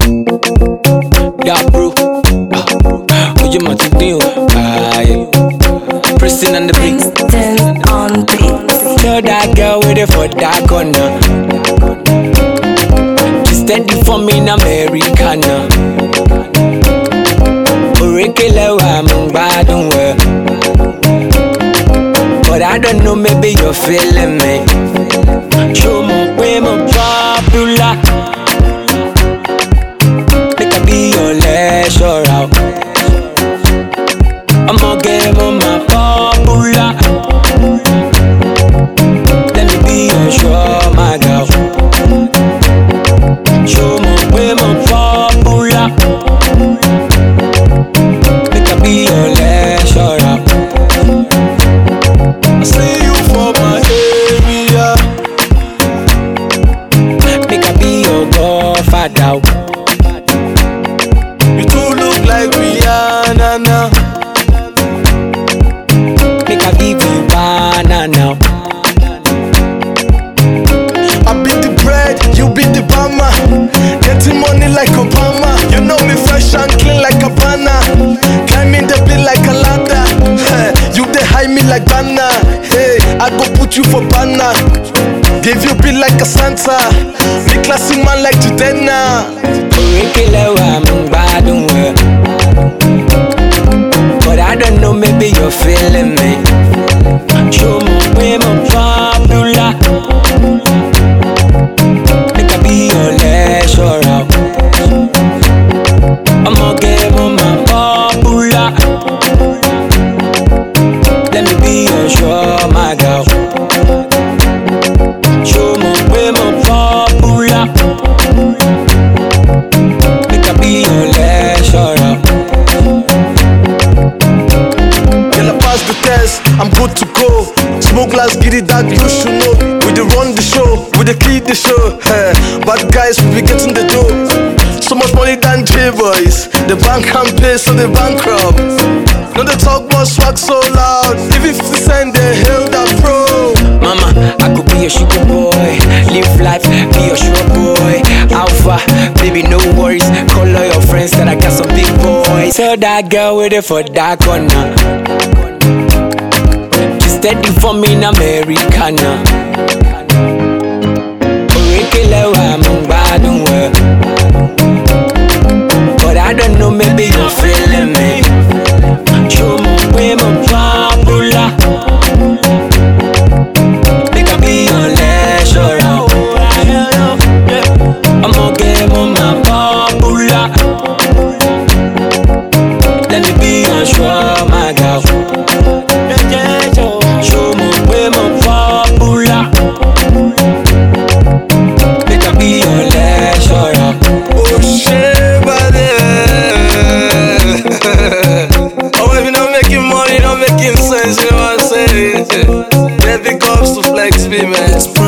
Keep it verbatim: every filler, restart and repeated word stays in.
Yeah, bro. Ah, would you want to do? Ah, yeah. Pressing on the beat. Kingston on beat. Tell that girl with it for that corner. She steady for me in Americana. Original, I'm bad and well. But I don't know, maybe you're feeling me. Show me way more popular. Make I be your leisure out. I'ma give on my popular. Let me be your sure, my girl. Show me way more popular. Make I be your leisure out. I see you for my area. Make I be your godfather. You two look like Rihanna now. Make I give you banana. I be the bread, you be the bama. Getting money like Obama. You know me fresh and clean like a banana. Climbing the bill like a ladder. You they hide me like banana. Hey, I go put you for banana. Give you bill like a Santa. Me classy man like Judena. Original, I'm bad and well. But I don't know, maybe you're feeling me. Show me way more popular. Make I be your leisure out. I'ma give on my popular. Let me be your sure, my girl. Show me way more popular. Make I be your leisure out. Girl, I pass the test, I'm good to go. Smoke glass, get it that you should know. We dey run the show, we dey keep the show. Hey, bad guys, we be getting the dough. So much money than J-boys. The bank can't pay, so they bankrupt. No, they talk about swag so loud. Even fifty cent, they hail that pro. Mama, I could be a sugar boy. Live life, be a sugar boy. Alpha, baby, no worries. Call all your friends that I got some big boys. Tell that girl with it for that corner. She steady for me in Americana. Original, I'm bad and well. But I don't know, maybe you're feeling me. Show me way more popular. Make I be your leisure out. I'ma give on my popular. Let me be your sure, my girl. Show me way more popular. Make I be your leisure out. Oh shit, buddy. Oh, if you're not making money, not making sense, you know what I'm saying? Yeah, big ups to Flex B, man.